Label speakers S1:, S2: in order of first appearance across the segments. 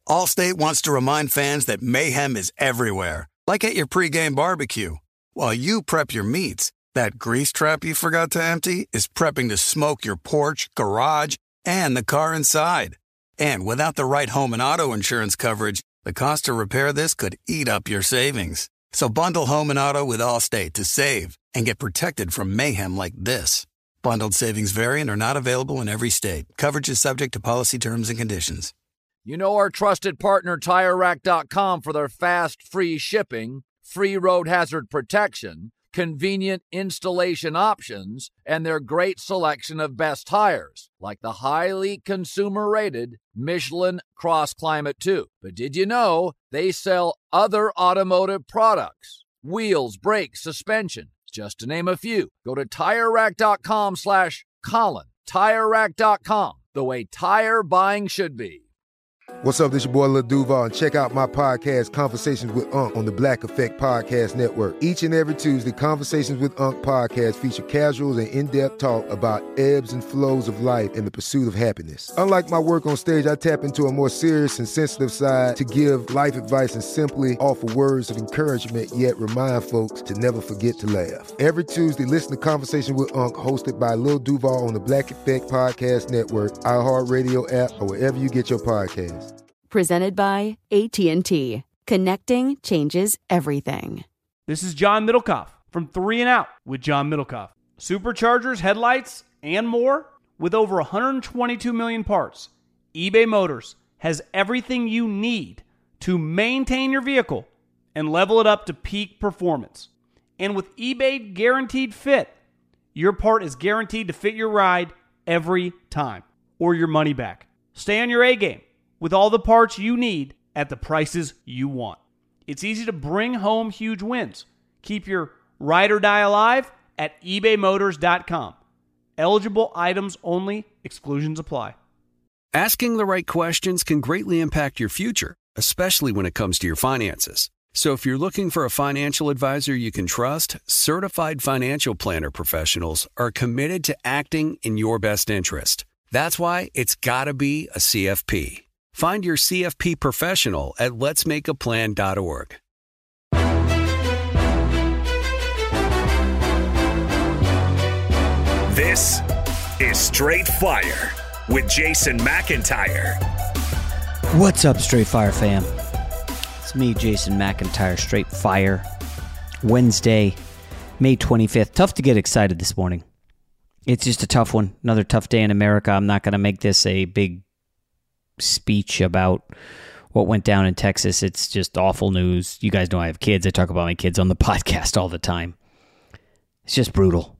S1: Allstate wants to remind fans that mayhem is everywhere, like at your pregame barbecue. While you prep your meats, that grease trap you forgot to empty is prepping to smoke your porch, garage, and the car inside. And without the right home and auto insurance coverage, the cost to repair this could eat up your savings. So bundle home and auto with Allstate to save and get protected from mayhem like this. Bundled savings vary and are not available in every state. Coverage is subject to policy terms and conditions.
S2: You know our trusted partner TireRack.com for their fast, free shipping, free road hazard protection, convenient installation options, and their great selection of best tires, like the highly consumer-rated Michelin Cross Climate 2. But did you know they sell other automotive products? Wheels, brakes, suspension, just to name a few. Go to TireRack.com/Colin. TireRack.com, the way tire buying should be.
S3: What's up, this your boy Lil Duval, and check out my podcast, Conversations with Unc, on the Black Effect Podcast Network. Each and every Tuesday, Conversations with Unc podcast feature casuals and in-depth talk about ebbs and flows of life and the pursuit of happiness. Unlike my work on stage, I tap into a more serious and sensitive side to give life advice and simply offer words of encouragement, yet remind folks to never forget to laugh. Every Tuesday, listen to Conversations with Unc, hosted by Lil Duval on the Black Effect Podcast Network, iHeartRadio app, or wherever you get your podcasts.
S4: Presented by AT&T. Connecting changes everything.
S5: This is John Middlecoff from 3 and Out with John Middlecoff. Superchargers, headlights, and more. With over 122 million parts, eBay Motors has everything you need to maintain your vehicle and level it up to peak performance. And with eBay Guaranteed Fit, your part is guaranteed to fit your ride every time or your money back. Stay on your A game with all the parts you need at the prices you want. It's easy to bring home huge wins. Keep your ride or die alive at ebaymotors.com. Eligible items only. Exclusions apply.
S6: Asking the right questions can greatly impact your future, especially when it comes to your finances. So if you're looking for a financial advisor you can trust, certified financial planner professionals are committed to acting in your best interest. That's why it's got to be a CFP. Find your CFP professional at letsmakeaplan.org.
S7: This is Straight Fire with Jason McIntyre.
S8: What's up, Straight Fire fam? It's me, Jason McIntyre, Straight Fire. Wednesday, May 25th. Tough to get excited this morning. It's just a tough one. Another tough day in America. I'm not going to make this a big speech about what went down in Texas. It's just awful news. You guys know I have kids. I talk about my kids on the podcast all the time. It's just brutal.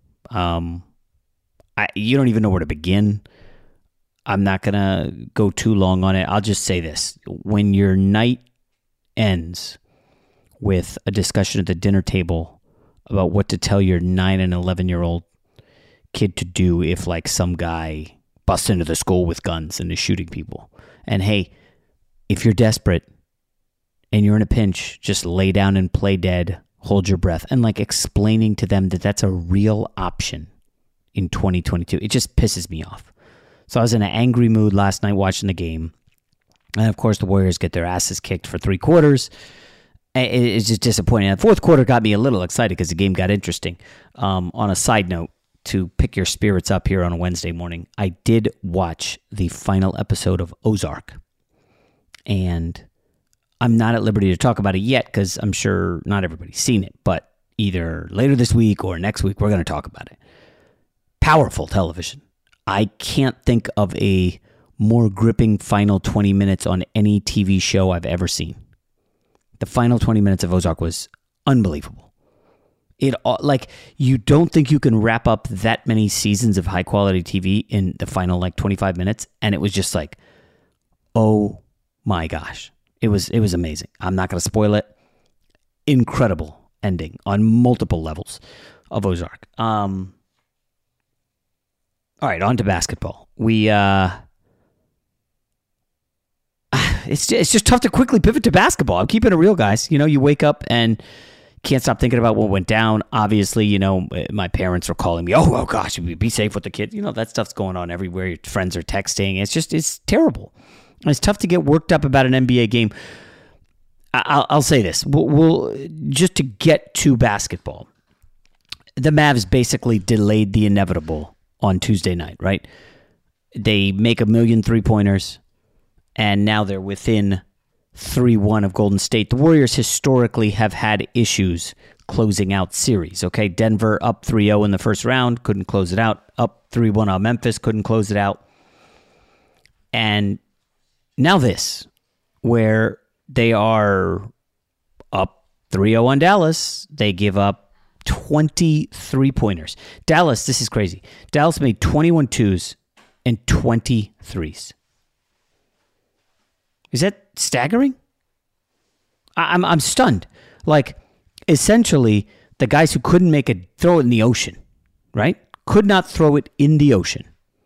S8: You don't even know where to begin. I'm not going to go too long on it. I'll just say this. When your night ends with a discussion at the dinner table about what to tell your 9 and 11-year-old kid to do if like some guy busts into the school with guns and is shooting people. And hey, if you're desperate and you're in a pinch, just lay down and play dead, hold your breath, and like explaining to them that that's a real option in 2022. It just pisses me off. So I was in an angry mood last night watching the game. And of course the Warriors get their asses kicked for 3 quarters. It's just disappointing. The fourth quarter got me a little excited because the game got interesting. On a side note, to pick your spirits up here on a Wednesday morning, I did watch the final episode of Ozark. And I'm not at liberty to talk about it yet because I'm sure not everybody's seen it. But either later this week or next week, we're going to talk about it. Powerful television. I can't think of a more gripping final 20 minutes on any TV show I've ever seen. The final 20 minutes of Ozark was unbelievable. You don't think you can wrap up that many seasons of high quality TV in the final 25 minutes, and it was just like, oh my gosh, it was amazing. I'm not going to spoil it. Incredible ending on multiple levels of Ozark. All right, on to basketball. It's just tough to quickly pivot to basketball. I'm keeping it real, guys. You wake up and can't stop thinking about what went down. Obviously, my parents are calling me, oh gosh, be safe with the kid. That stuff's going on everywhere. Your friends are texting. It's terrible. It's tough to get worked up about an NBA game. I'll say this. We'll just to get to basketball. The Mavs basically delayed the inevitable on Tuesday night, right? They make 1 million three-pointers, and now they're within 3-1 of Golden State. The Warriors historically have had issues closing out series, okay? Denver up 3-0 in the first round, couldn't close it out. Up 3-1 on Memphis, couldn't close it out. And now this, where they are up 3-0 on Dallas, they give up 23-pointers. Dallas, this is crazy. Dallas made 21 twos and 20 threes. Is that staggering? I'm stunned. Like, essentially, the guys who couldn't make it, throw it in the ocean, right? Could not throw it in the ocean.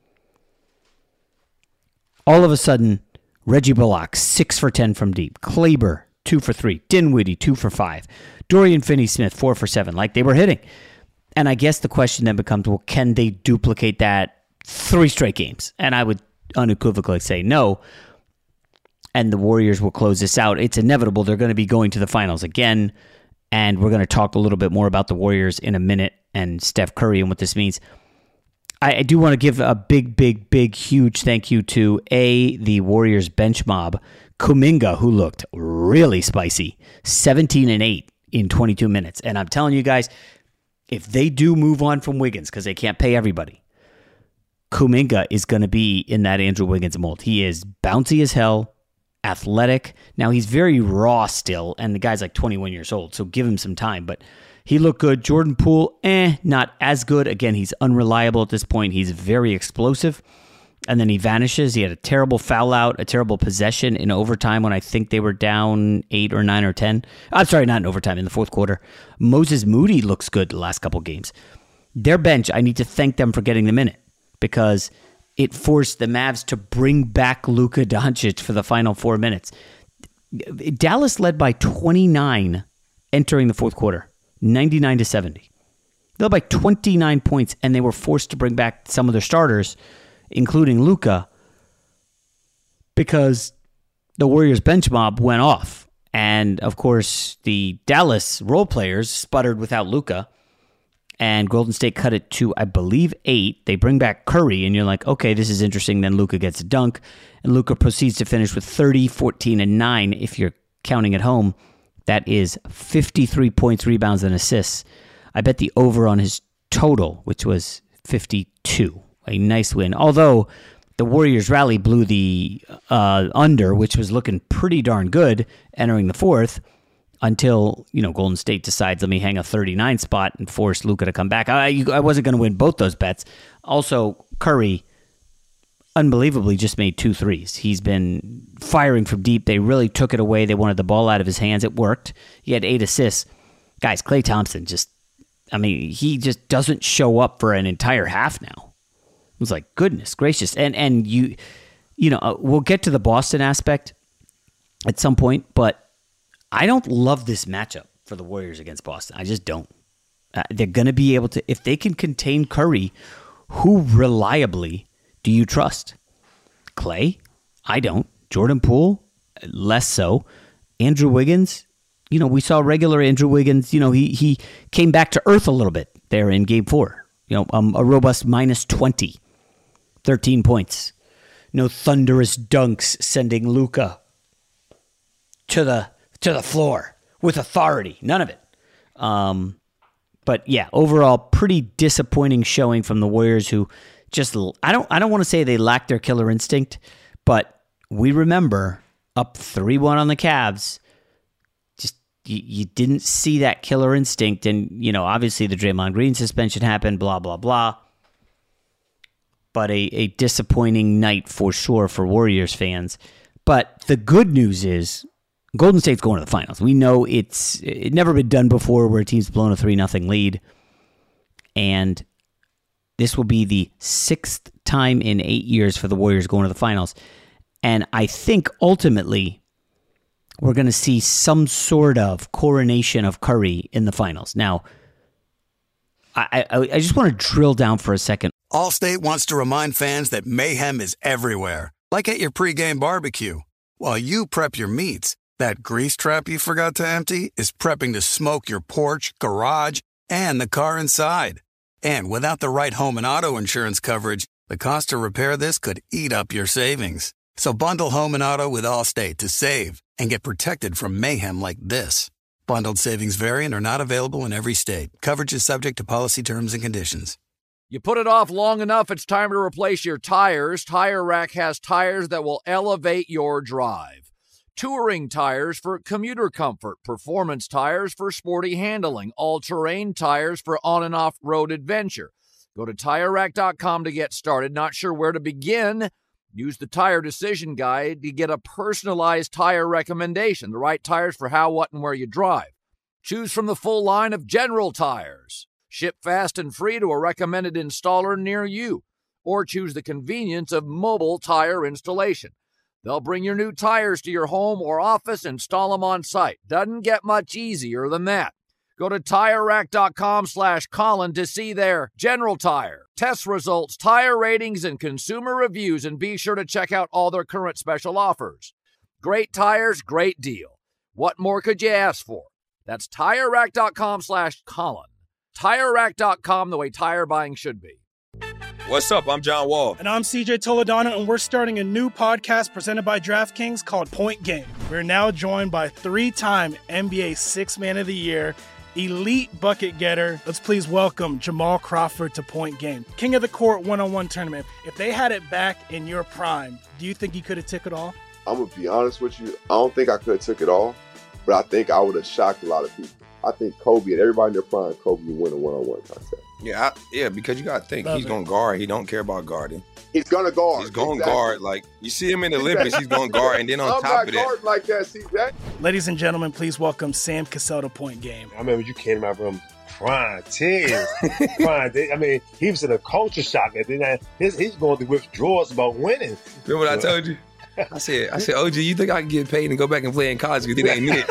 S8: All of a sudden, Reggie Bullock, 6 for 10 from deep. Kleber, 2 for 3. Dinwiddie, 2 for 5. Dorian Finney-Smith, 4 for 7. Like, they were hitting. And I guess the question then becomes, well, can they duplicate that 3 straight games? And I would unequivocally say no. And the Warriors will close this out. It's inevitable. They're going to be going to the finals again. And we're going to talk a little bit more about the Warriors in a minute and Steph Curry and what this means. I do want to give a big, huge thank you to the Warriors bench mob, Kuminga, who looked really spicy, 17 and 8 in 22 minutes. And I'm telling you guys, if they do move on from Wiggins, because they can't pay everybody, Kuminga is going to be in that Andrew Wiggins mold. He is bouncy as hell, athletic. Now, he's very raw still, and the guy's like 21 years old, so give him some time. But he looked good. Jordan Poole, not as good. Again, he's unreliable at this point. He's very explosive, and then he vanishes. He had a terrible foul out, a terrible possession in overtime when I think they were down 8 or 9 or 10. I'm sorry, not in overtime, in the fourth quarter. Moses Moody looks good the last couple games. Their bench, I need to thank them for getting them in it, because it forced the Mavs to bring back Luka Doncic for the final 4 minutes. Dallas led by 29 entering the fourth quarter, 99-70. They led by 29 points, and they were forced to bring back some of their starters, including Luka, because the Warriors bench mob went off. And, of course, the Dallas role players sputtered without Luka, and Golden State cut it to, I believe, 8. They bring back Curry, and you're like, okay, this is interesting. Then Luka gets a dunk, and Luka proceeds to finish with 30, 14, and 9 if you're counting at home. That is 53 points, rebounds, and assists. I bet the over on his total, which was 52. A nice win. Although the Warriors rally blew the under, which was looking pretty darn good entering the fourth, until, Golden State decides, let me hang a 39 spot and force Luka to come back. I wasn't going to win both those bets. Also, Curry unbelievably just made 2 threes. He's been firing from deep. They really took it away. They wanted the ball out of his hands. It worked. He had 8 assists. Guys, Klay Thompson he just doesn't show up for an entire half now. It was like, goodness gracious. And we'll get to the Boston aspect at some point, but I don't love this matchup for the Warriors against Boston. I just don't. They're going to be able to, if they can contain Curry, who reliably do you trust? Klay? I don't. Jordan Poole? Less so. Andrew Wiggins? We saw regular Andrew Wiggins. He came back to earth a little bit there in Game 4. A robust minus 20. 13 points. No thunderous dunks sending Luka to the floor with authority. None of it. But yeah, overall, pretty disappointing showing from the Warriors, who just, I don't want to say they lack their killer instinct, but we remember up 3-1 on the Cavs. Just you didn't see that killer instinct, and obviously the Draymond Green suspension happened, blah blah blah. But a disappointing night for sure for Warriors fans. But the good news is Golden State's going to the finals. We know it's never been done before where a team's blown a 3-0 lead. And this will be the 6th time in 8 years for the Warriors going to the finals. And I think ultimately we're going to see some sort of coronation of Curry in the finals. Now, I just want to drill down for a second.
S1: Allstate wants to remind fans that mayhem is everywhere, Like at your pregame barbecue. While you prep your meats, that grease trap you forgot to empty is prepping to smoke your porch, garage, and the car inside. And without the right home and auto insurance coverage, the cost to repair this could eat up your savings. So bundle home and auto with Allstate to save and get protected from mayhem like this. Bundled savings vary and are not available in every state. Coverage is subject to policy terms and conditions.
S2: You put it off long enough, it's time to replace your tires. Tire Rack has tires that will elevate your drive. Touring tires for commuter comfort, performance tires for sporty handling, all-terrain tires for on- and off-road adventure. Go to TireRack.com to get started. Not sure where to begin? Use the Tire Decision Guide to get a personalized tire recommendation, the right tires for how, what, and where you drive. Choose from the full line of General Tires. Ship fast and free to a recommended installer near you. Or choose the convenience of mobile tire installation. They'll bring your new tires to your home or office and install them on site. Doesn't get much easier than that. Go to TireRack.com/Colin to see their General Tire, test results, tire ratings, and consumer reviews, and be sure to check out all their current special offers. Great tires, great deal. What more could you ask for? That's TireRack.com/Colin. TireRack.com, the way tire buying should be.
S9: What's up? I'm John Wall.
S10: And I'm CJ Toledano, and we're starting a new podcast presented by DraftKings called Point Game. We're now joined by three-time NBA Sixth Man of the Year, elite bucket getter. Let's please welcome Jamal Crawford to Point Game. King of the Court one-on-one tournament. If they had it back in your prime, do you think you could have took it all?
S11: I'm going to be honest with you. I don't think I could have took it all, but I think I would have shocked a lot of people. I think Kobe and everybody in their prime, Kobe would win a one-on-one contest.
S9: Yeah, because you got to think. He's going to guard. He don't care about guarding.
S11: He's going to guard.
S9: He's going to guard. Like, you see him in the Olympics, he's going to guard. And then on top of that.
S11: I'm not guarding like that, CJ.
S10: Ladies and gentlemen, please welcome Sam Cassell to Point Game.
S12: I remember you came out from prime 10. I mean, he was in a culture shock. And then he's going through withdrawals about winning.
S9: Remember what I told you? I said, OG, you think I can get paid and go back and play in college because it ain't it?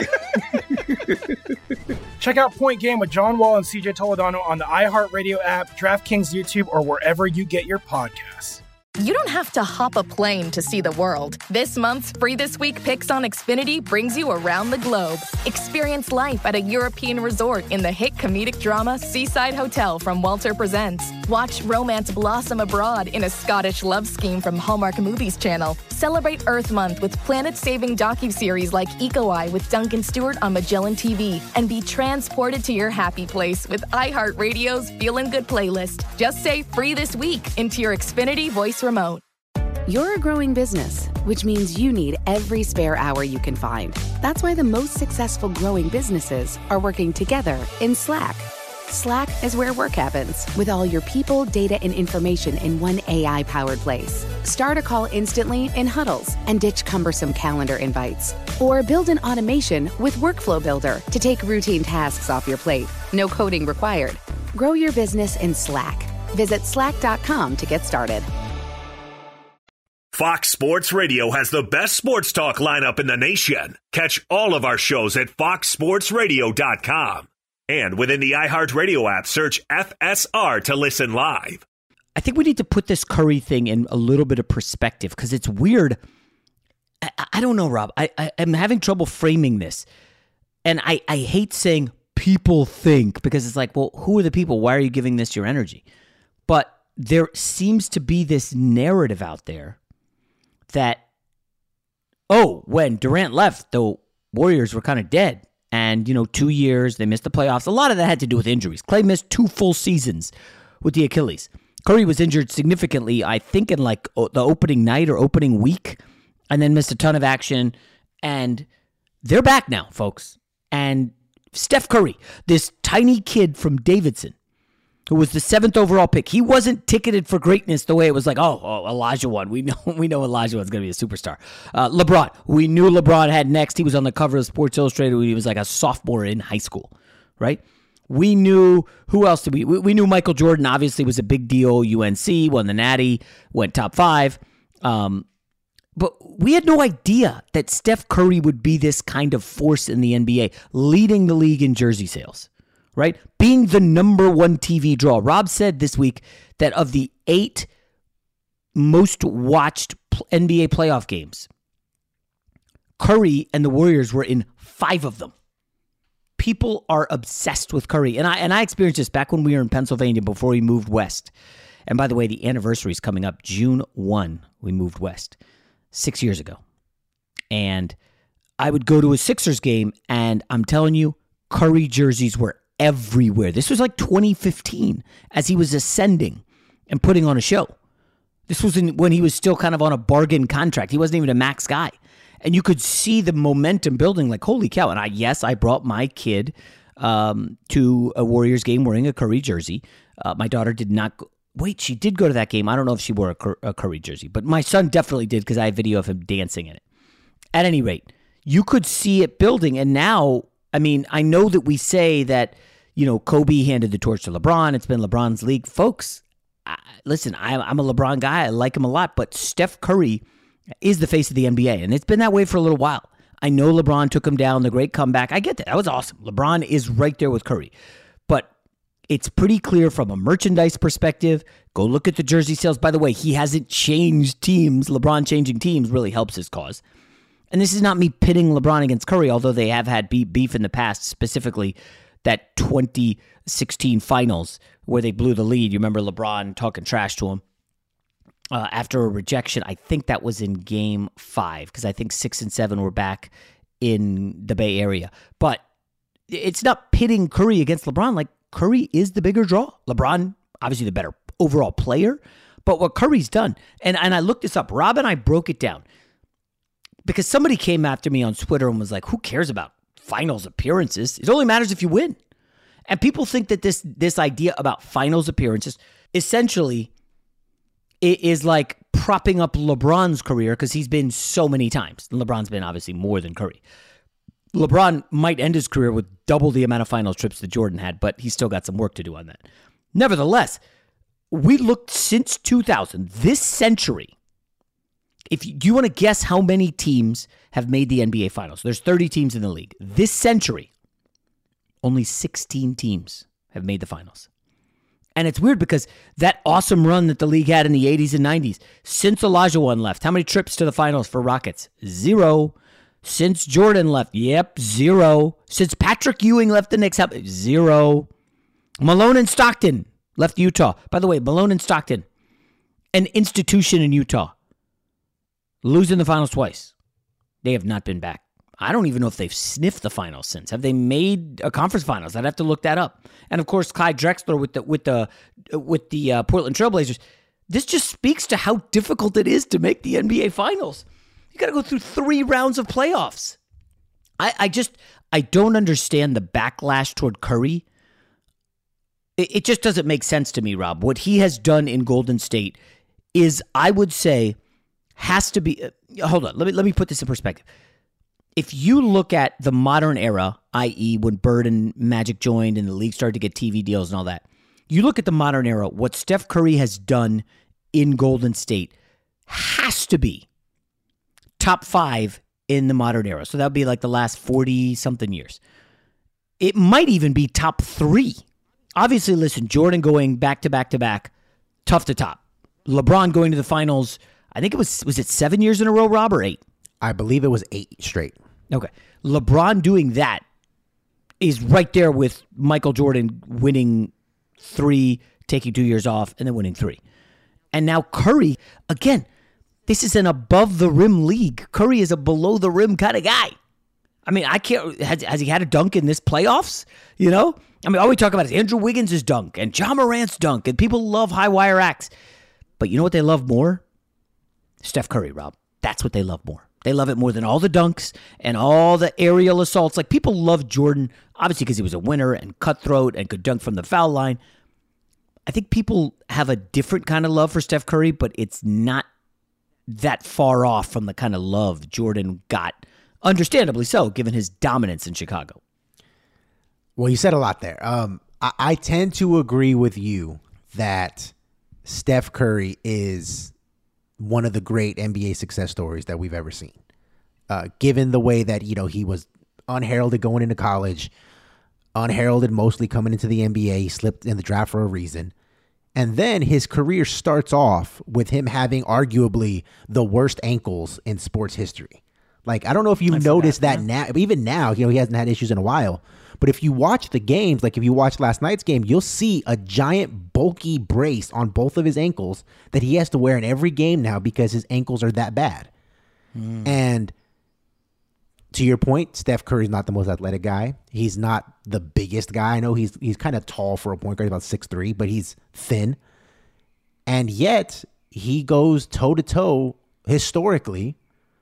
S10: Check out Point Game with John Wall and CJ Toledano on the iHeartRadio app, DraftKings YouTube, or wherever you get your podcasts.
S13: You don't have to hop a plane to see the world. This month's Free This Week Picks on Xfinity brings you around the globe. Experience life at a European resort in the hit comedic drama Seaside Hotel from Walter Presents. Watch romance blossom abroad in a Scottish love scheme from Hallmark Movies Channel. Celebrate Earth Month with planet-saving docuseries like Eco Eye with Duncan Stewart on Magellan TV. And be transported to your happy place with iHeartRadio's Feelin' Good playlist. Just say Free This Week into your Xfinity voice remote.
S4: You're a growing business, which means you need every spare hour you can find. That's why the most successful growing businesses are working together in Slack. Slack is where work happens, with all your people, data, and information in one AI-powered place. Start a call instantly in huddles and ditch cumbersome calendar invites. Or build an automation with Workflow Builder to take routine tasks off your plate. No coding required. Grow your business in Slack. Visit slack.com to get started.
S7: Fox Sports Radio has the best sports talk lineup in the nation. Catch all of our shows at foxsportsradio.com. And within the iHeartRadio app, search FSR to listen live.
S8: I think we need to put this Curry thing in a little bit of perspective because it's weird. I don't know, Rob. I'm having trouble framing this. And I hate saying people think because it's like, well, who are the people? Why are you giving this your energy? But there seems to be this narrative out there that, when Durant left, the Warriors were kind of dead. And, 2 years, they missed the playoffs. A lot of that had to do with injuries. Klay missed 2 full seasons with the Achilles. Curry was injured significantly, I think, in the opening night or opening week, and then missed a ton of action. And they're back now, folks. And Steph Curry, this tiny kid from Davidson, who was the 7th overall pick, he wasn't ticketed for greatness the way it was like, Elijah won. We know Elijah was going to be a superstar. LeBron, we knew LeBron had next. He was on the cover of Sports Illustrated when he was like a sophomore in high school, right? We knew, who else did we knew Michael Jordan obviously was a big deal. UNC, won the Natty, went top 5. But we had no idea that Steph Curry would be this kind of force in the NBA, leading the league in jersey sales. Right? Being the number 1 TV draw. Rob said this week that of the 8 most watched NBA playoff games. Curry and the Warriors were in 5 of them. People are obsessed with Curry. And I experienced this back when we were in Pennsylvania before we moved west. And by the way, the anniversary is coming up. June 1, we moved west 6 years ago. And I would go to a Sixers game, and I'm telling you, Curry jerseys were everywhere. This was like 2015 as he was ascending and putting on a show. This was when he was still kind of on a bargain contract. He wasn't even a max guy. And you could see the momentum building like, holy cow. And I brought my kid to a Warriors game wearing a Curry jersey. My daughter did not go. Wait, she did go to that game. I don't know if she wore a Curry jersey, but my son definitely did because I have video of him dancing in it. At any rate, you could see it building. And now, I mean, I know that we say that, you know, Kobe handed the torch to LeBron. It's been LeBron's league. Folks, listen, I'm a LeBron guy. I like him a lot, but Steph Curry is the face of the NBA, and it's been that way for a little while. I know LeBron took him down, the great comeback. I get that. That was awesome. LeBron is right there with Curry. But it's pretty clear from a merchandise perspective. Go look at the jersey sales. By the way, he hasn't changed teams. LeBron changing teams really helps his cause. And this is not me pitting LeBron against Curry, although they have had beef in the past, specifically that 2016 finals where they blew the lead. You remember LeBron talking trash to him after a rejection. I think that was in Game 5 because I think 6 and 7 were back in the Bay Area. But it's not pitting Curry against LeBron. Like, Curry is the bigger draw. LeBron, obviously the better overall player. But what Curry's done, and I looked this up. Rob and I broke it down because somebody came after me on Twitter and was like, who cares about finals appearances? It only matters if you win. And people think that this idea about finals appearances essentially is like propping up LeBron's career because he's been so many times. And LeBron's been obviously more than Curry. LeBron might end his career with double the amount of finals trips that Jordan had, but he's still got some work to do on that. Nevertheless, we looked since 2000, this century. Do you want to guess how many teams have made the NBA Finals? There's 30 teams in the league. This century, only 16 teams have made the finals. And it's weird because that awesome run that the league had in the 80s and 90s, since Olajuwon left, how many trips to the finals for Rockets? 0. Since Jordan left, 0. Since Patrick Ewing left the Knicks, 0. Malone and Stockton left Utah. By the way, Malone and Stockton, an institution in Utah, losing the finals twice. They have not been back. I don't even know if they've sniffed the finals since. Have they made a conference finals? I'd have to look that up. And of course, Clyde Drexler with the Portland Trailblazers. This just speaks to how difficult it is to make the NBA Finals. You got to go through 3 rounds of playoffs. I don't understand the backlash toward Curry. It just doesn't make sense to me, Rob. What he has done in Golden State is, I would say, has to be. Hold on, let me put this in perspective. If you look at the modern era, i.e. when Bird and Magic joined and the league started to get TV deals and all that, you look at the modern era, what Steph Curry has done in Golden State has to be top 5 in the modern era. So that would be like the last 40-something years. It might even be top 3. Obviously, listen, Jordan going back-to-back-to-back, tough to top. LeBron going to the finals, I think it was it 7 years in a row, Rob, or 8?
S14: I believe it was 8 straight.
S8: Okay. LeBron doing that is right there with Michael Jordan winning 3, taking 2 years off, and then winning 3. And now Curry, again, this is an above-the-rim league. Curry is a below-the-rim kind of guy. I mean, I can't. Has he had a dunk in this playoffs? You know? I mean, all we talk about is Andrew Wiggins' dunk and Ja Morant's dunk, and people love high-wire acts. But you know what they love more? Steph Curry, Rob. That's what they love more. They love it more than all the dunks and all the aerial assaults. Like, people love Jordan, obviously because he was a winner and cutthroat and could dunk from the foul line. I think people have a different kind of love for Steph Curry, but it's not that far off from the kind of love Jordan got, understandably so, given his dominance in Chicago.
S14: Well, you said a lot there. I tend to agree with you that Steph Curry is one of the great NBA success stories that we've ever seen. Given the way that, you know, he was unheralded going into college, unheralded mostly coming into the NBA, he slipped in the draft for a reason. And then his career starts off with him having arguably the worst ankles in sports history. Like, I don't know if you've noticed that now. Even now, he hasn't had issues in a while. But if you watch the games, like if you watch last night's game, you'll see a giant bulky brace on both of his ankles that he has to wear in every game now because his ankles are that bad. And to your point, Steph Curry's not the most athletic guy. He's not the biggest guy. I know he's kind of tall for a point guard, about 6'3", but he's thin. And yet he goes toe-to-toe historically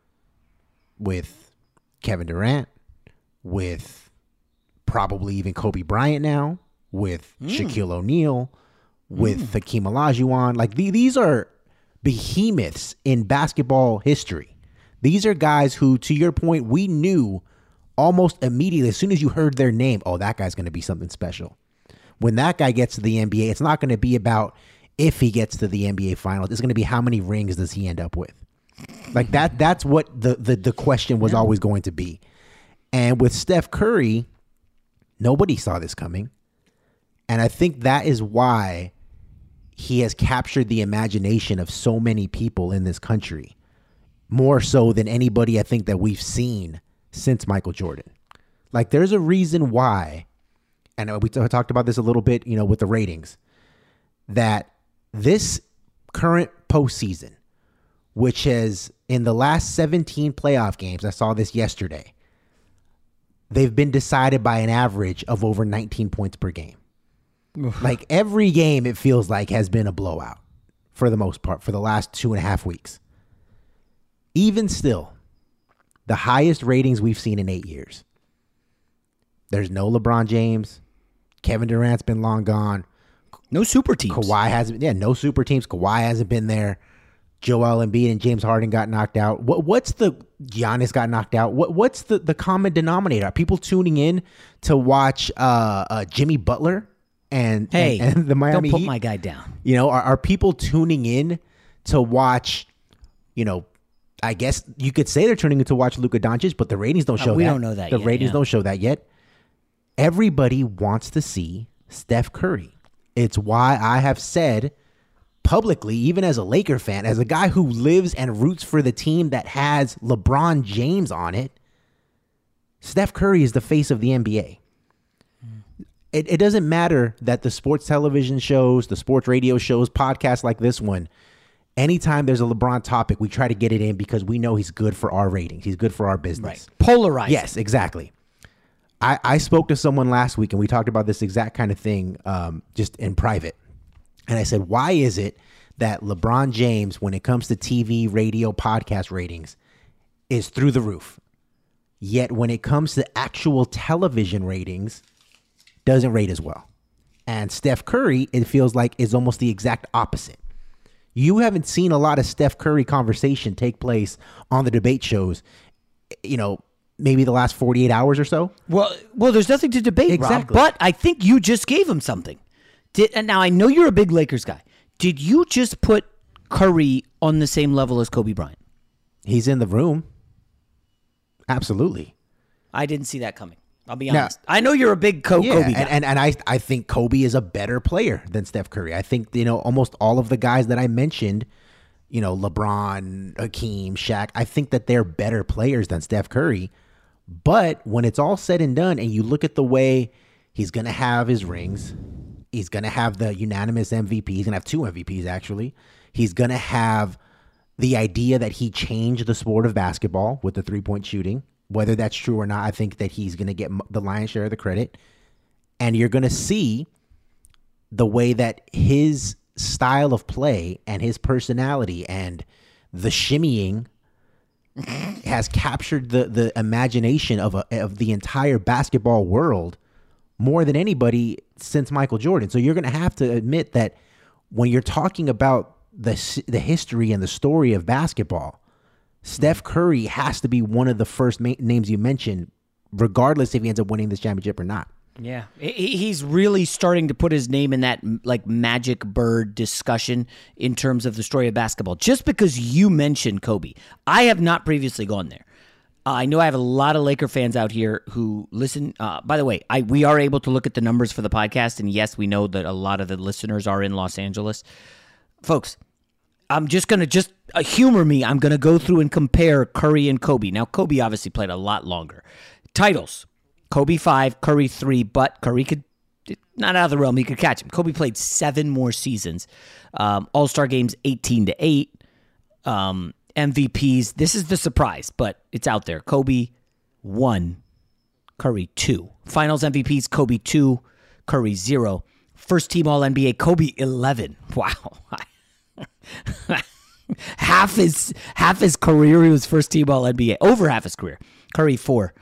S14: with Kevin Durant, with probably even Kobe Bryant now, with Shaquille O'Neal, with Hakeem Olajuwon. Like, these are behemoths in basketball history. These are guys who, to your point, we knew almost immediately, as soon as you heard their name, oh, that guy's going to be something special. When that guy gets to the NBA, it's not going to be about if he gets to the NBA Finals. It's going to be how many rings does he end up with. Like, that's what the question was always going to be. And with Steph Curry, nobody saw this coming. And I think that is why he has captured the imagination of so many people in this country. More so than anybody I think that we've seen since Michael Jordan. Like, there's a reason why, and we talked about this a little bit, with the ratings, that this current postseason, which has, in the last 17 playoff games, I saw this yesterday, they've been decided by an average of over 19 points per game. Like, every game, it feels like, has been a blowout for the most part for the last 2.5 weeks. Even still, the highest ratings we've seen in 8 years. There's no LeBron James. Kevin Durant's been long gone.
S8: No super teams.
S14: Kawhi hasn't. Yeah, no super teams. Kawhi hasn't been there. Joel Embiid and James Harden got knocked out. What's the Giannis got knocked out? What's the common denominator? Are people tuning in to watch Jimmy Butler and the Miami Heat?
S8: Don't put my guy down.
S14: Are people tuning in to watch? I guess you could say they're tuning in to watch Luka Doncic, but the ratings don't show that.
S8: We don't know that
S14: yet. The
S8: ratings
S14: ratings don't show that yet. Everybody wants to see Steph Curry. It's why I have said publicly, even as a Laker fan, as a guy who lives and roots for the team that has LeBron James on it, Steph Curry is the face of the NBA. It doesn't matter that the sports television shows, the sports radio shows, podcasts like this one, anytime there's a LeBron topic, we try to get it in because we know he's good for our ratings. He's good for our business.
S8: Right. Polarizing.
S14: Yes, exactly. I spoke to someone last week and we talked about this exact kind of thing just in private. And I said, why is it that LeBron James, when it comes to TV, radio, podcast ratings, is through the roof? Yet when it comes to actual television ratings, doesn't rate as well. And Steph Curry, it feels like, is almost the exact opposite. You haven't seen a lot of Steph Curry conversation take place on the debate shows, maybe the last 48 hours or so.
S8: Well, there's nothing to debate,
S14: exactly.
S8: Rob, but I think you just gave him something. And now I know you're a big Lakers guy. Did you just put Curry on the same level as Kobe Bryant?
S14: He's in the room. Absolutely.
S8: I didn't see that coming. I'll be honest. I know you're a big Kobe guy.
S14: And I think Kobe is a better player than Steph Curry. I think, almost all of the guys that I mentioned, LeBron, Hakeem, Shaq, I think that they're better players than Steph Curry. But when it's all said and done and you look at the way he's going to have his rings, he's going to have the unanimous MVP. He's going to have 2 MVPs, actually. He's going to have the idea that he changed the sport of basketball with the three-point shooting. Whether that's true or not, I think that he's going to get the lion's share of the credit. And you're going to see the way that his style of play and his personality and the shimmying has captured the imagination of the entire basketball world more than anybody since Michael Jordan. So you're going to have to admit that when you're talking about the history and the story of basketball, Steph Curry has to be one of the first names you mention, regardless if he ends up winning this championship or not.
S8: Yeah, he's really starting to put his name in that like magic bird discussion in terms of the story of basketball. Just because you mentioned Kobe, I have not previously gone there. I know I have a lot of Laker fans out here who listen. By the way, we are able to look at the numbers for the podcast, and yes, we know that a lot of the listeners are in Los Angeles. Folks, I'm just going to humor me. I'm going to go through and compare Curry and Kobe. Now, Kobe obviously played a lot longer. Titles, Kobe 5, Curry 3, but Curry could, not out of the realm, he could catch him. Kobe played 7 more seasons. All-Star games 18-8. MVPs, this is the surprise, but it's out there. Kobe 1, Curry 2. Finals MVPs, Kobe 2, Curry 0. First team All-NBA, Kobe 11. Wow. half his career, he was first team All-NBA. Over half his career. Curry 4.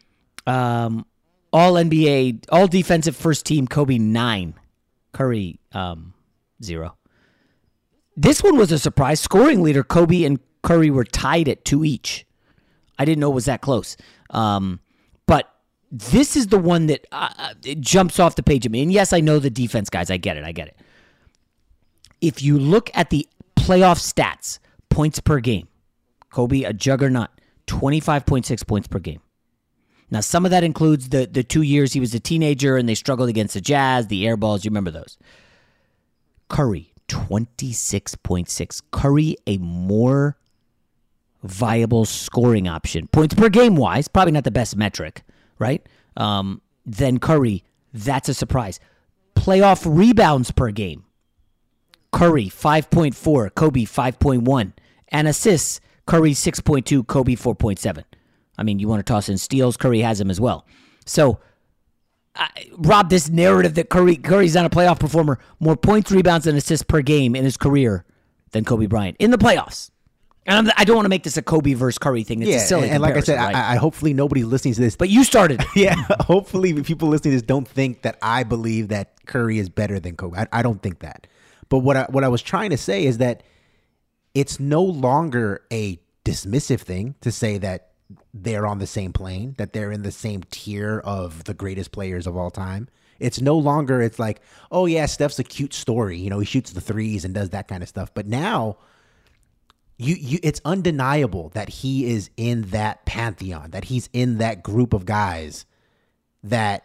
S8: All-NBA, all-defensive first team, Kobe 9. Curry 0. This one was a surprise. Scoring leader, Kobe and Curry were tied at 2 each. I didn't know it was that close. But this is the one that it jumps off the page at me. And yes, I know the defense, guys. I get it. If you look at the playoff stats, points per game, Kobe, a juggernaut, 25.6 points per game. Now, some of that includes the 2 years he was a teenager and they struggled against the Jazz, the air balls. You remember those. Curry, 26.6. Curry, a more viable scoring option. Points per game wise, probably not the best metric, right? Then Curry, that's a surprise. Playoff rebounds per game. Curry, 5.4. Kobe, 5.1. And assists, Curry, 6.2. Kobe, 4.7. I mean, you want to toss in steals, Curry has them as well. So, Rob, this narrative that Curry's not a playoff performer, more points, rebounds, and assists per game in his career than Kobe Bryant in the playoffs. And I don't want to make this a Kobe versus Curry thing. It's a silly
S14: and like I said,
S8: right?
S14: I hopefully nobody listening to this.
S8: But you started.
S14: Yeah, hopefully people listening to this don't think that I believe that Curry is better than Kobe. I don't think that. But what I was trying to say is that it's no longer a dismissive thing to say that they're on the same plane, that they're in the same tier of the greatest players of all time. It's no longer, it's like, oh yeah, Steph's a cute story. You know, he shoots the threes and does that kind of stuff. But now it's undeniable that he is in that pantheon, that he's in that group of guys that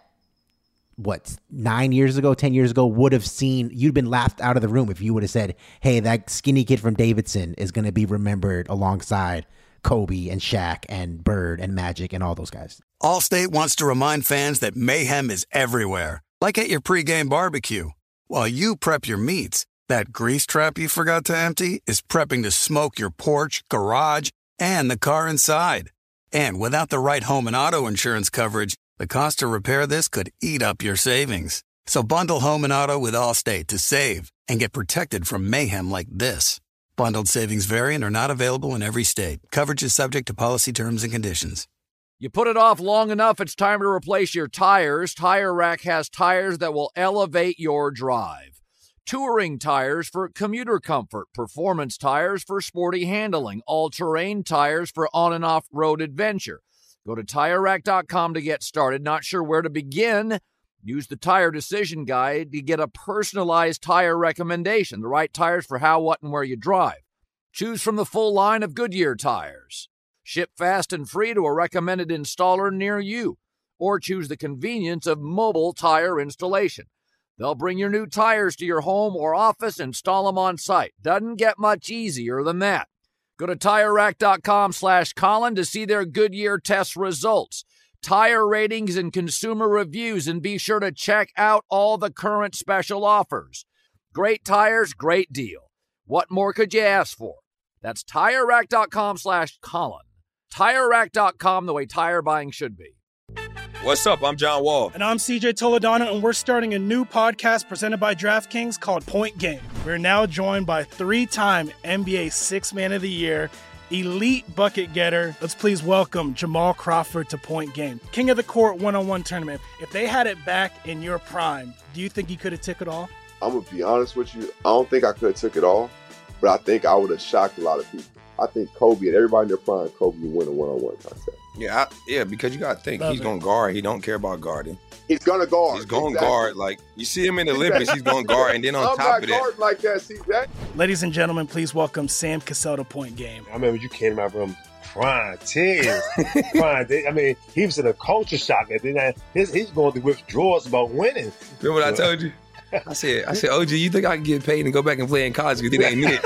S14: 9 years ago, 10 years ago would have seen, you'd been laughed out of the room if you would have said, hey, that skinny kid from Davidson is going to be remembered alongside Kobe and Shaq and Bird and Magic and all those guys.
S1: Allstate wants to remind fans that mayhem is everywhere, like at your pregame barbecue. While you prep your meats, that grease trap you forgot to empty is prepping to smoke your porch, garage, and the car inside. And without the right home and auto insurance coverage, the cost to repair this could eat up your savings. So bundle home and auto with Allstate to save and get protected from mayhem like this. Bundled savings vary and are not available in every state. Coverage is subject to policy terms and conditions.
S2: You put it off long enough, it's time to replace your tires. Tire Rack has tires that will elevate your drive. Touring tires for commuter comfort, performance tires for sporty handling, all-terrain tires for on- and off-road adventure. Go to TireRack.com to get started. Not sure where to begin? Use the Tire Decision Guide to get a personalized tire recommendation, the right tires for how, what, and where you drive. Choose from the full line of Goodyear tires. Ship fast and free to a recommended installer near you. Or choose the convenience of mobile tire installation. They'll bring your new tires to your home or office and install them on site. Doesn't get much easier than that. Go to TireRack.com/Colin to see their Goodyear test results, tire ratings, and consumer reviews, and be sure to check out all the current special offers. Great tires, great deal. What more could you ask for? That's TireRack.com/Colin. TireRack.com, the way tire buying should be.
S15: What's up? I'm John Wall.
S10: And I'm CJ Toledano, and we're starting a new podcast presented by DraftKings called Point Game. We're now joined by 3-time NBA Sixth Man of the Year, elite bucket getter. Let's please welcome Jamal Crawford to Point Game. King of the Court one-on-one tournament. If they had it back in your prime, do you think you could have took it all?
S11: I'm going to be honest with you. I don't think I could have took it all, but I think I would have shocked a lot of people. I think Kobe and everybody in their prime, Kobe would win a one-on-one contest.
S15: Yeah, because you got to think, he's going to guard. He don't care about guarding.
S11: He's going to guard.
S15: He's going to guard. Like, you see him in the Olympics, he's going to guard. And then on top of that.
S11: I'm not guarding like that, see that?
S10: Ladies and gentlemen, please welcome Sam Cassell to Point Game.
S12: I remember you came in my room crying tears. I mean, he was in a culture shock. And then he's going through withdrawals about winning.
S9: Remember what I told you? I said, OG, you think I can get paid and go back and play in college because it ain't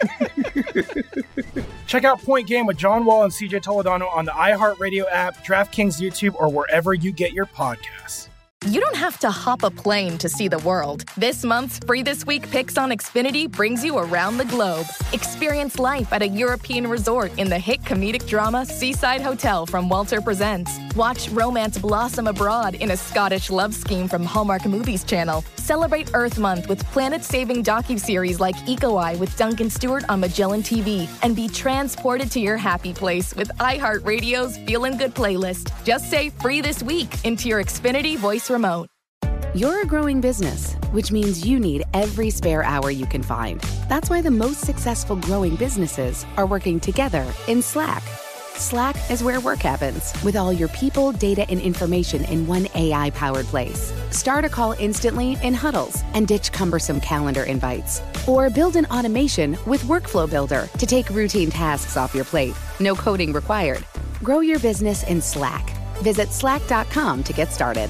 S9: it?
S10: Check out Point Game with John Wall and CJ Toledano on the iHeartRadio app, DraftKings YouTube, or wherever you get your podcasts.
S13: You don't have to hop a plane to see the world. This month's Free This Week Picks on Xfinity brings you around the globe. Experience life at a European resort in the hit comedic drama Seaside Hotel from Walter Presents. Watch romance blossom abroad in a Scottish love scheme from Hallmark Movies Channel. Celebrate Earth Month with planet-saving docuseries like Eco Eye with Duncan Stewart on Magellan TV. And be transported to your happy place with iHeartRadio's Feelin' Good playlist. Just say Free This Week into your Xfinity voice remote.
S4: You're a growing business, which means you need every spare hour you can find. That's why the most successful growing businesses are working together in Slack. Slack is where work happens, with all your people, data, and information in one AI-powered place. Start a call instantly in huddles and ditch cumbersome calendar invites. Or build an automation with Workflow Builder to take routine tasks off your plate. No coding required. Grow your business in Slack. Visit slack.com to get started.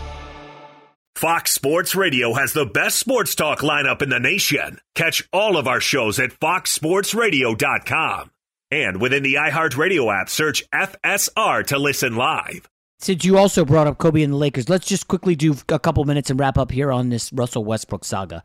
S7: Fox Sports Radio has the best sports talk lineup in the nation. Catch all of our shows at foxsportsradio.com. And within the iHeartRadio app, search FSR to listen live.
S8: Since you also brought up Kobe and the Lakers, let's just quickly do a couple minutes and wrap up here on this Russell Westbrook saga.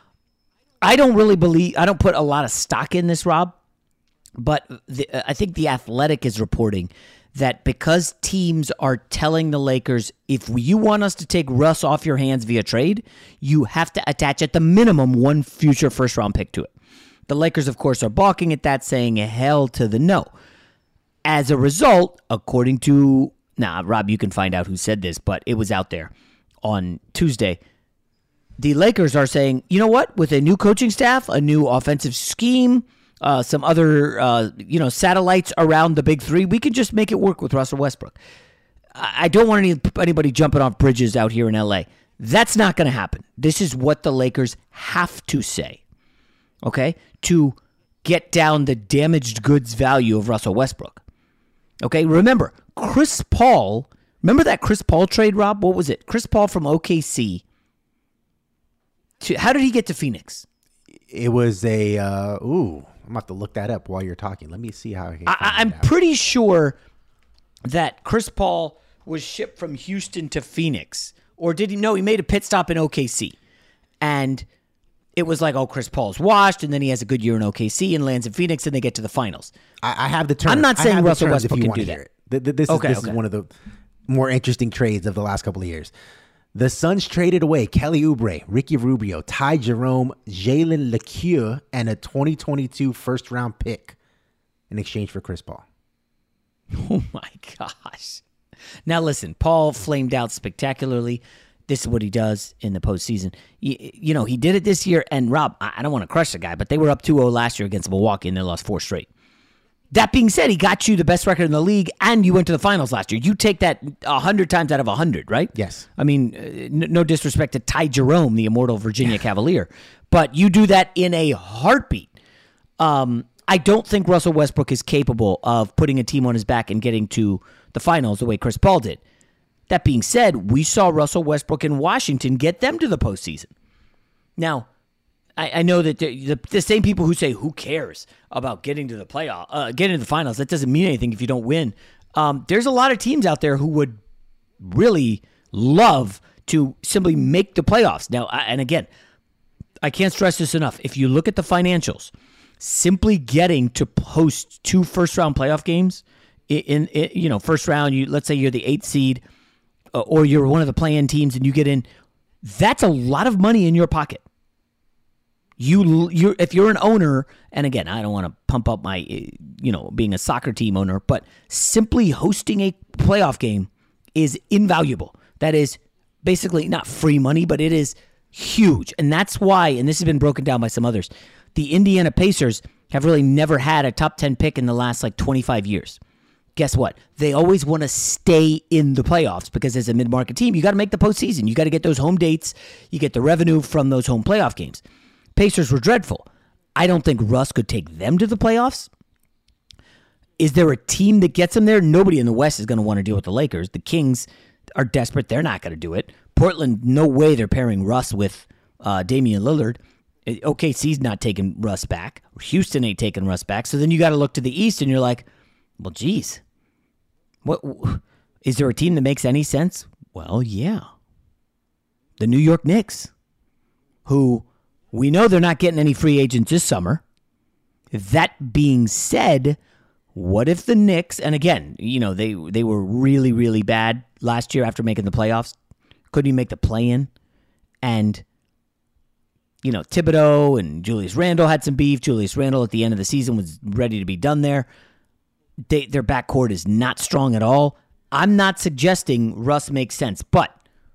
S8: I don't put a lot of stock in this, Rob, but I think The Athletic is reporting that because teams are telling the Lakers, if you want us to take Russ off your hands via trade, you have to attach at the minimum one future first-round pick to it. The Lakers, of course, are balking at that, saying hell to the no. As a result, according to... Now, Rob, you can find out who said this, but it was out there on Tuesday. The Lakers are saying, you know what? With a new coaching staff, a new offensive scheme, some other satellites around the big three, we can just make it work with Russell Westbrook. I don't want anybody jumping off bridges out here in L.A. That's not going to happen. This is what the Lakers have to say. Okay, to get down the damaged goods value of Russell Westbrook. Okay, remember, Chris Paul, remember that Chris Paul trade, Rob? What was it? Chris Paul from OKC. How did he get to Phoenix?
S14: It was I'm about to look that up while you're talking. Let me see how he
S8: I'm pretty sure that Chris Paul was shipped from Houston to Phoenix. Or did he? No, he made a pit stop in OKC. And it was like, Chris Paul's washed, and then he has a good year in OKC and lands in Phoenix, and they get to the finals.
S14: I have the terms.
S8: I'm not saying Russell Westbrook can do that.
S14: This is one of the more interesting trades of the last couple of years. The Suns traded away Kelly Oubre, Ricky Rubio, Ty Jerome, Jalen Lecque, and a 2022 first-round pick in exchange for Chris Paul.
S8: Oh, my gosh. Now, listen, Paul flamed out spectacularly. This is what he does in the postseason. He did it this year. And, Rob, I don't want to crush the guy, but they were up 2-0 last year against Milwaukee, and they lost 4 straight. That being said, he got you the best record in the league, and you went to the finals last year. You take that 100 times out of 100, right?
S14: Yes.
S8: I mean, no disrespect to Ty Jerome, the immortal Virginia Cavalier, but you do that in a heartbeat. I don't think Russell Westbrook is capable of putting a team on his back and getting to the finals the way Chris Paul did. That being said, we saw Russell Westbrook in Washington get them to the postseason. Now, I know that the same people who say, who cares about getting to the getting to the finals, that doesn't mean anything if you don't win. There's a lot of teams out there who would really love to simply make the playoffs. Now, and again, I can't stress this enough. If you look at the financials, simply getting to host 2 first-round playoff games in first round, let's say you're the 8th seed, or you're one of the play-in teams and you get in, that's a lot of money in your pocket. If you're an owner, and again, I don't want to pump up my, being a soccer team owner, but simply hosting a playoff game is invaluable. That is basically not free money, but it is huge. And that's why, and this has been broken down by some others, the Indiana Pacers have really never had a top 10 pick in the last 25 years. Guess what? They always want to stay in the playoffs because as a mid-market team, you got to make the postseason. You got to get those home dates. You get the revenue from those home playoff games. Pacers were dreadful. I don't think Russ could take them to the playoffs. Is there a team that gets him there? Nobody in the West is going to want to deal with the Lakers. The Kings are desperate. They're not going to do it. Portland, no way they're pairing Russ with Damian Lillard. OKC's not taking Russ back. Houston ain't taking Russ back. So then you got to look to the East, and you're like, well, geez. What is there a team that makes any sense? Well, yeah. The New York Knicks, who we know they're not getting any free agents this summer. That being said, what if the Knicks, and again, they were really, really bad last year after making the playoffs. Couldn't even make the play-in. And, Thibodeau and Julius Randle had some beef. Julius Randle at the end of the season was ready to be done there. Their backcourt is not strong at all. I'm not suggesting Russ makes sense, but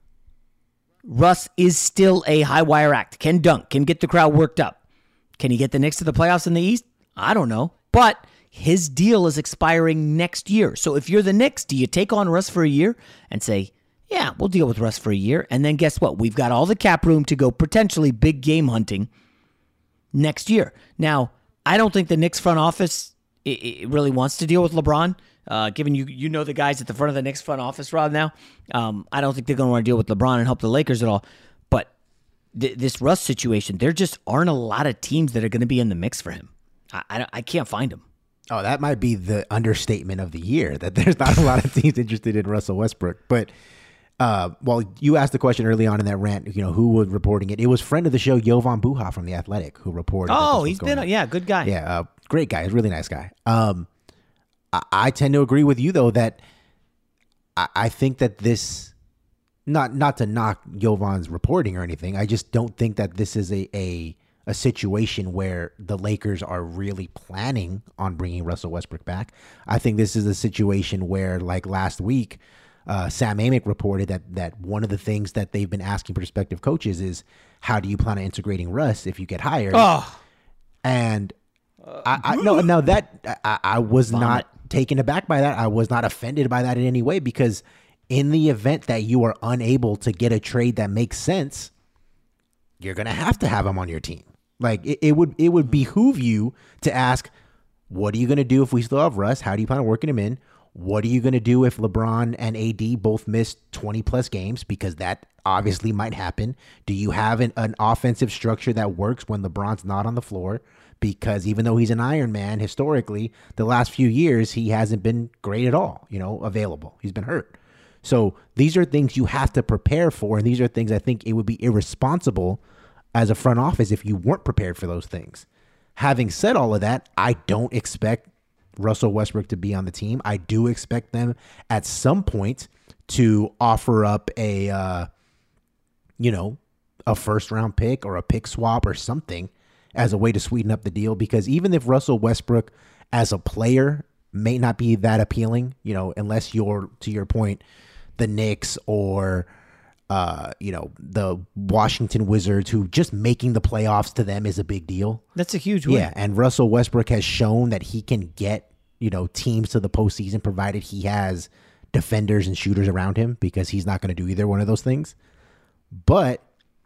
S8: Russ is still a high-wire act. Can dunk, can get the crowd worked up. Can he get the Knicks to the playoffs in the East? I don't know. But his deal is expiring next year. So if you're the Knicks, do you take on Russ for a year and say, yeah, we'll deal with Russ for a year, and then guess what? We've got all the cap room to go potentially big game hunting next year. Now, I don't think the Knicks front office it really wants to deal with LeBron. Given you know the guys at the front of the Knicks front office, Rob, now, I don't think they're going to want to deal with LeBron and help the Lakers at all. But this Russ situation, there just aren't a lot of teams that are going to be in the mix for him. I can't find them.
S14: Oh, that might be the understatement of the year, that there's not a lot of teams interested in Russell Westbrook. But, you asked the question early on in that rant, who was reporting it. It was friend of the show, Jovan Buha from The Athletic, who reported.
S8: Oh, he's been, good guy.
S14: Yeah, great guy. He's a really nice guy. I tend to agree with you, though, that I think that this, not to knock Jovan's reporting or anything, I just don't think that this is a situation where the Lakers are really planning on bringing Russell Westbrook back. I think this is a situation where, like last week, Sam Amick reported that one of the things that they've been asking prospective coaches is, how do you plan on integrating Russ if you get hired?
S8: Oh.
S14: And I was not taken aback by that. I was not offended by that in any way, because in the event that you are unable to get a trade that makes sense, you're going to have him on your team. Like it would behoove you to ask, what are you going to do if we still have Russ? How do you plan on working him in? What are you going to do if LeBron and AD both miss 20-plus games? Because that obviously might happen. Do you have an offensive structure that works when LeBron's not on the floor? Because even though he's an Iron Man, historically, the last few years, he hasn't been great at all, available. He's been hurt. So these are things you have to prepare for, and these are things I think it would be irresponsible as a front office if you weren't prepared for those things. Having said all of that, I don't expect Russell Westbrook to be on the team. I do expect them at some point to offer up a first-round pick or a pick swap or something as a way to sweeten up the deal, because even if Russell Westbrook as a player may not be that appealing, unless you're, to your point, the Knicks or, the Washington Wizards, who just making the playoffs to them is a big deal.
S8: That's a huge win.
S14: Yeah, and Russell Westbrook has shown that he can get, teams to the postseason provided he has defenders and shooters around him, because he's not going to do either one of those things. But,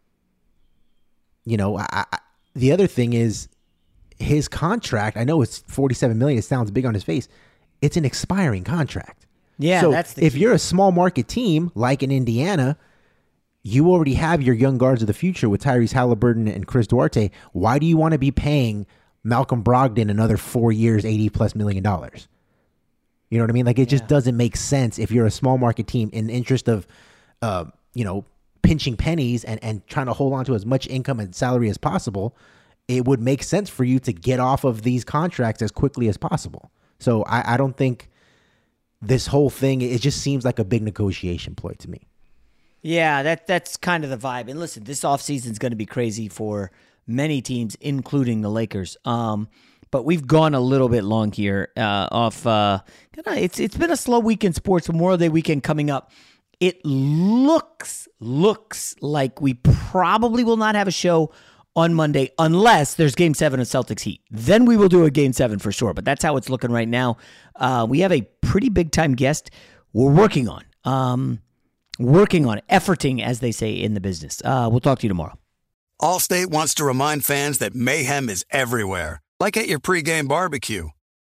S14: the other thing is his contract. I know it's $47 million. It sounds big on his face. It's an expiring contract.
S8: Yeah,
S14: so
S8: that's the
S14: if you're a small market team like in Indiana, you already have your young guards of the future with Tyrese Halliburton and Chris Duarte. Why do you want to be paying Malcolm Brogdon another 4 years, $80+ million? You know what I mean? Like, it just doesn't make sense if you're a small market team in the interest of, pinching pennies and trying to hold on to as much income and salary as possible. It would make sense for you to get off of these contracts as quickly as possible. So I don't think this whole thing, it just seems like a big negotiation ploy to me.
S8: Yeah, that's kind of the vibe. And listen, this offseason is going to be crazy for many teams, including the Lakers. But we've gone a little bit long here. It's been a slow week in sports. Memorial Day weekend coming up. It looks like we probably will not have a show on Monday unless there's Game 7 of Celtics Heat. Then we will do a Game 7 for sure. But that's how it's looking right now. We have a pretty big time guest we're working on, efforting, as they say in the business. We'll talk to you tomorrow.
S1: Allstate wants to remind fans that mayhem is everywhere, like at your pregame barbecue.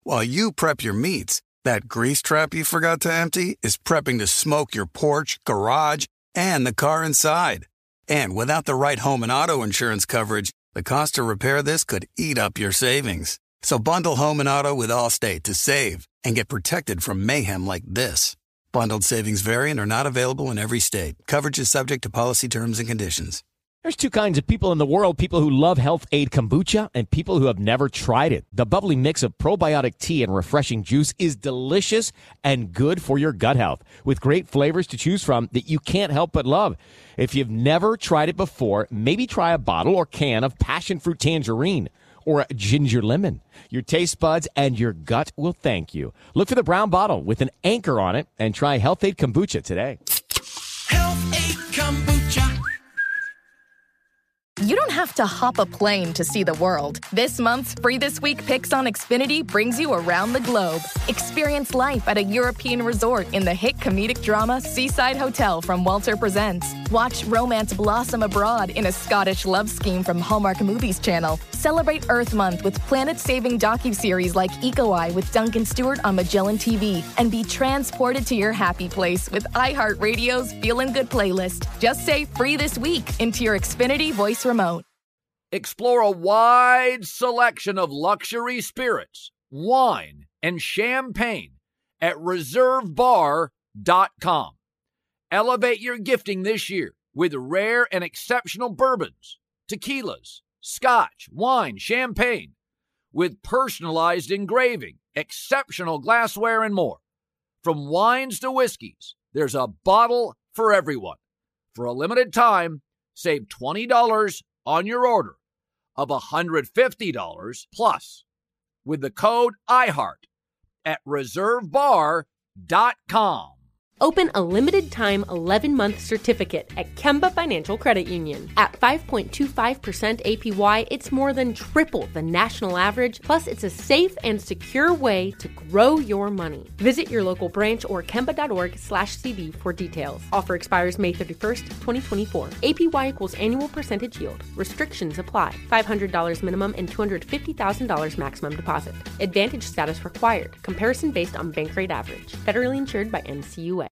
S1: While you prep your meats, that grease trap you forgot to empty is prepping to smoke your porch, garage, and the car inside. And without the right home and auto insurance coverage, the cost to repair this could eat up your savings. So bundle home and auto with Allstate to save and get protected from mayhem like this. Bundled savings vary and are not available in every state. Coverage is subject to policy terms and conditions.
S16: There's two kinds of people in the world, people who love Health Aid Kombucha and people who have never tried it. The bubbly mix of probiotic tea and refreshing juice is delicious and good for your gut health, with great flavors to choose from that you can't help but love. If you've never tried it before, maybe try a bottle or can of passion fruit tangerine or a ginger lemon. Your taste buds and your gut will thank you. Look for the brown bottle with an anchor on it and try Health Aid Kombucha today.
S17: Health Aid Kombucha.
S13: You don't have to hop a plane to see the world. This month's Free This Week Picks on Xfinity brings you around the globe. Experience life at a European resort in the hit comedic drama Seaside Hotel from Walter Presents. Watch romance blossom abroad in a Scottish love scheme from Hallmark Movies Channel. Celebrate Earth Month with planet-saving docuseries like Eco Eye with Duncan Stewart on Magellan TV. And be transported to your happy place with iHeartRadio's Feelin' Good playlist. Just say Free This Week into your Xfinity voice remote.
S2: Explore a wide selection of luxury spirits, wine, and champagne at ReserveBar.com. Elevate your gifting this year with rare and exceptional bourbons, tequilas, scotch, wine, champagne, with personalized engraving, exceptional glassware, and more. From wines to whiskeys, there's a bottle for everyone. For a limited time, save $20 on your order of $150 plus with the code IHEART at ReserveBar.com.
S18: Open a limited-time 11-month certificate at Kemba Financial Credit Union. At 5.25% APY, it's more than triple the national average, plus it's a safe and secure way to grow your money. Visit your local branch or kemba.org/cb for details. Offer expires May 31st, 2024. APY equals annual percentage yield. Restrictions apply. $500 minimum and $250,000 maximum deposit. Advantage status required. Comparison based on bank rate average. Federally insured by NCUA.